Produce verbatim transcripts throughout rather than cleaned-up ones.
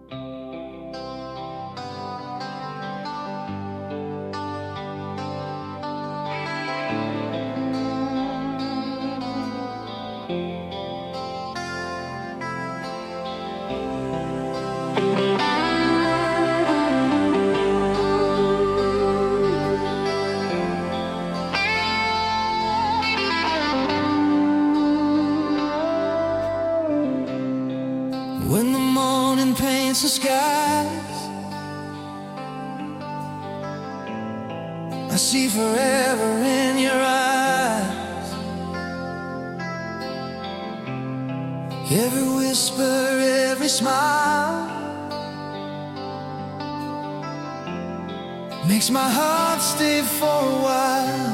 When the morning paints the skies, I see forever in your eyes. Every whisper, every smile makes my heart stay for a while.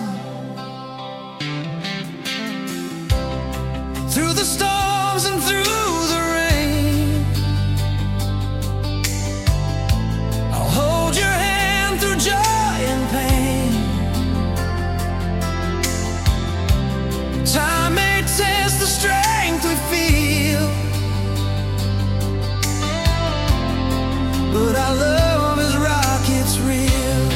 Through the storms and through the rain, I'll hold your hand through joy and pain. Time may test the strength we feel, but our love is rock, it's real.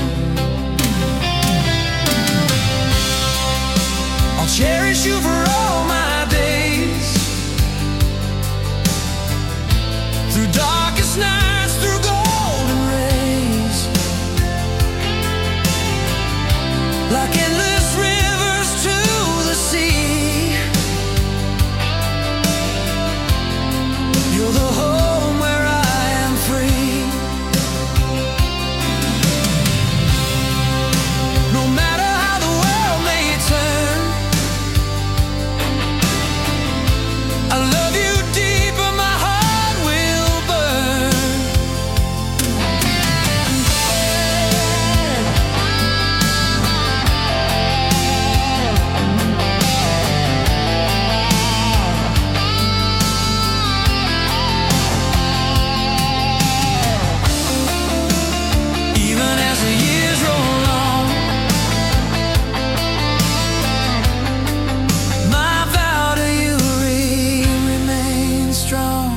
I'll cherish you for all my days, through darkest nights, through golden rays, like endless rivers to the sea. You're the home where I am free. No matter how the world may turn, I love you deeper, my heart will burn. Even as the years roll on, my vow to you re- remains strong.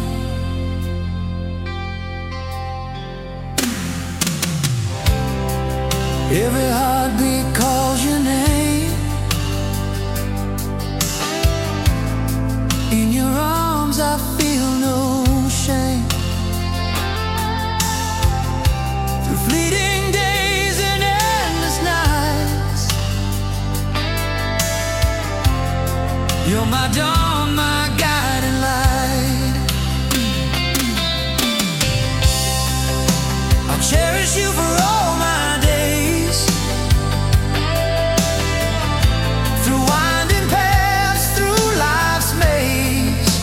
Every heartbeat calls your name. In your arms I feel no shame. Through fleeting days and endless nights, you're my dawn, my guiding light. I'll cherish you for all my days, through winding paths, through life's maze,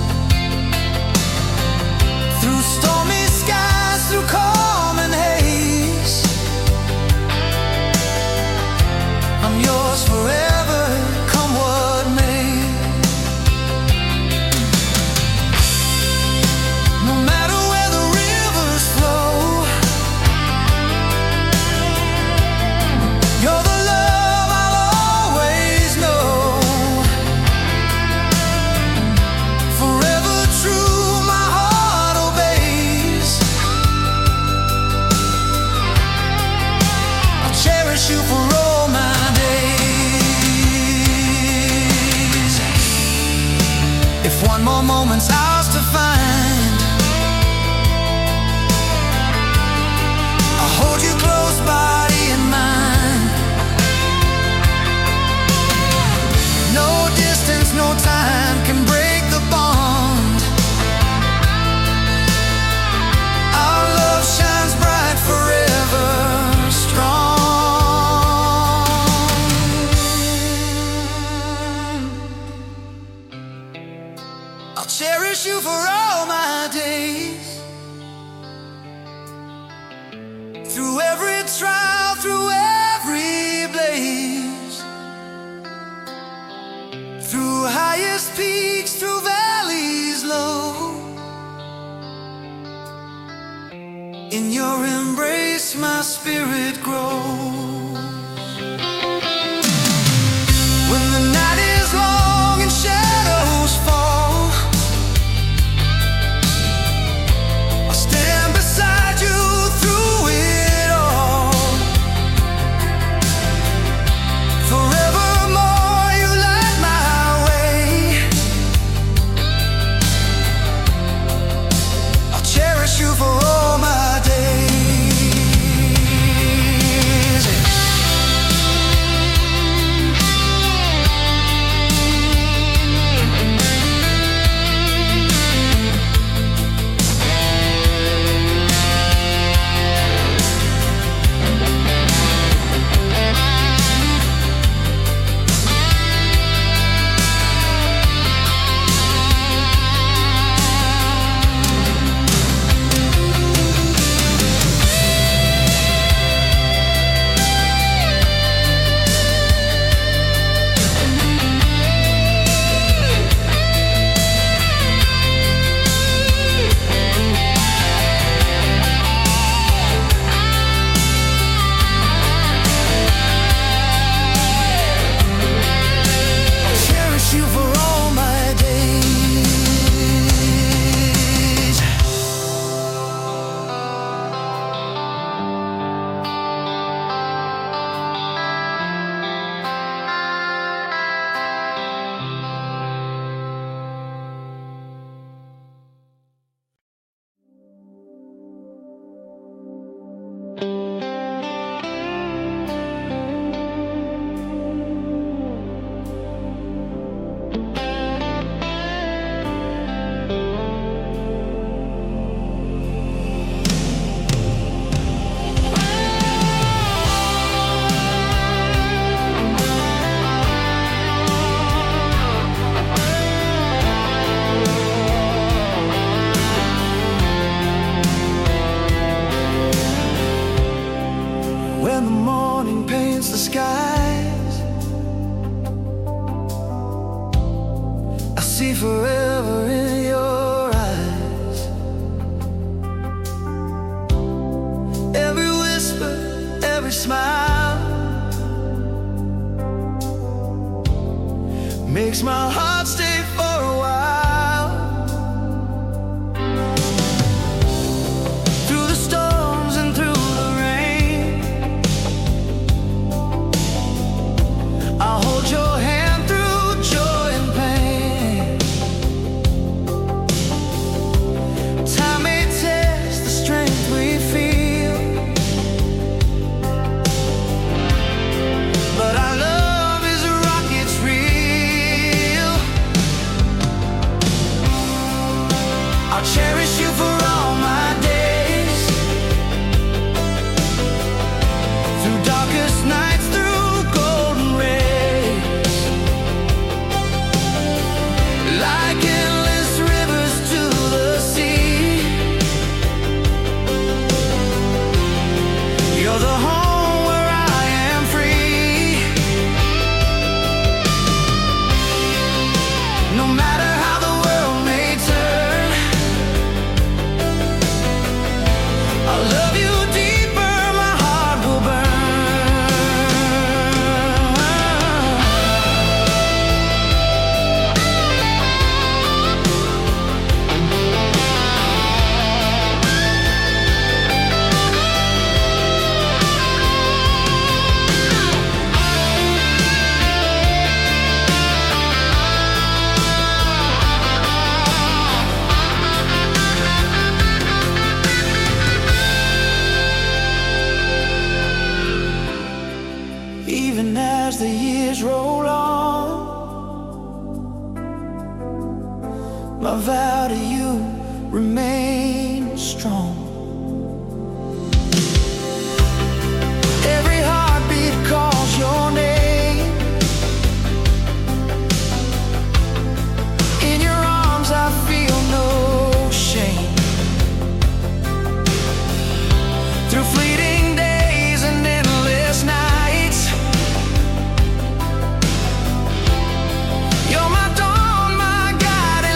through stormy skies, through calm and haze. I'm yours forever, come what may. No matter where the rivers flow, you're the love I'll always know. Forever true, my heart obeys. I'll cherish you for all my days. If one more moment's ours to find, I'll hold you close, body and mind. No distance, no time can break the bond. Our love shines bright, forever strong. I'll cherish you for all my days, through every trial, through every blaze, through highest peaks, through valleys low. In your embrace my spirit grows. When the night is long and shadows fall, I'll stand makes my heart stay for a while. Through the storms and through the rain, I'll hold your hand through joy and pain. Time may test the strength we feel, but our love is a rocket's real. I'll cherish you for all my days, through darkest nights, through golden rays, like endless rivers to the sea. You're the home where I am free. No matter how the world may turn, I'll love you deeper, my heart will burn. Even as the years roll on, my vow to you remains strong. Every heartbeat calls your name. In your arms I feel no shame. Through fleeting days and endless nights, you're my dawn, my guiding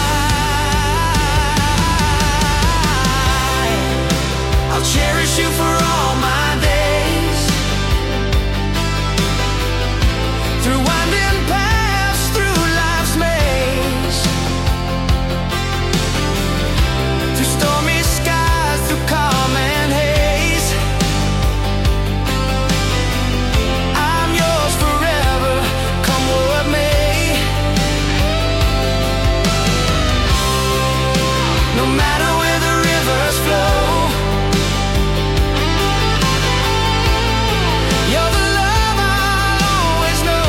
light. I'll cherish you for all my days, through winding paths, through life's maze, through stormy skies, through calm and haze. I'm yours forever, come what may. No matter where the rivers flow, you're the love I'll always know.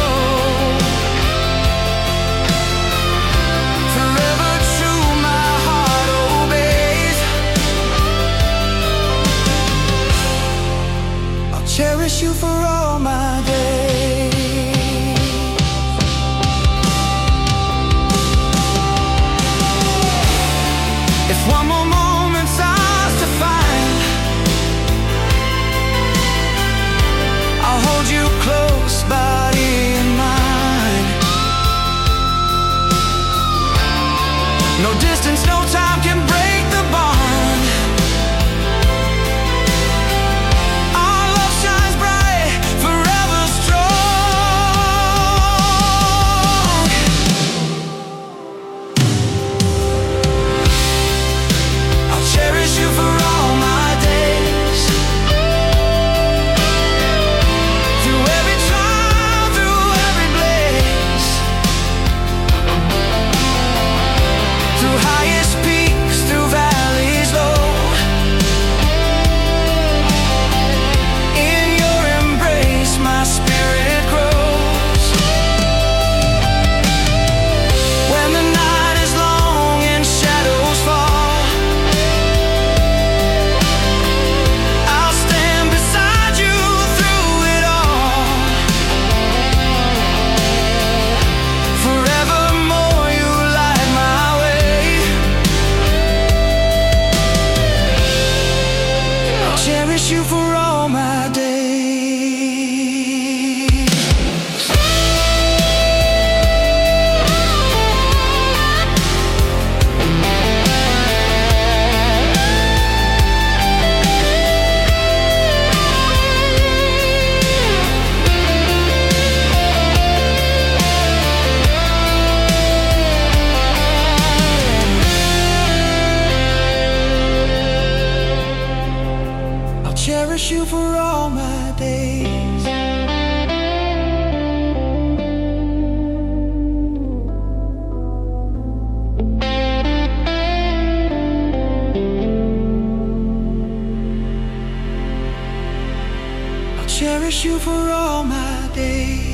Forever true, my heart obeys. I'll cherish you for all my days. If one more moment's ours to find, I'll hold you close, body and mind. No distance, no time can break the bond. Our love shines bright, forever strong. I'll cherish you for all my days, through every trial, through every blaze, through highest you for all my days.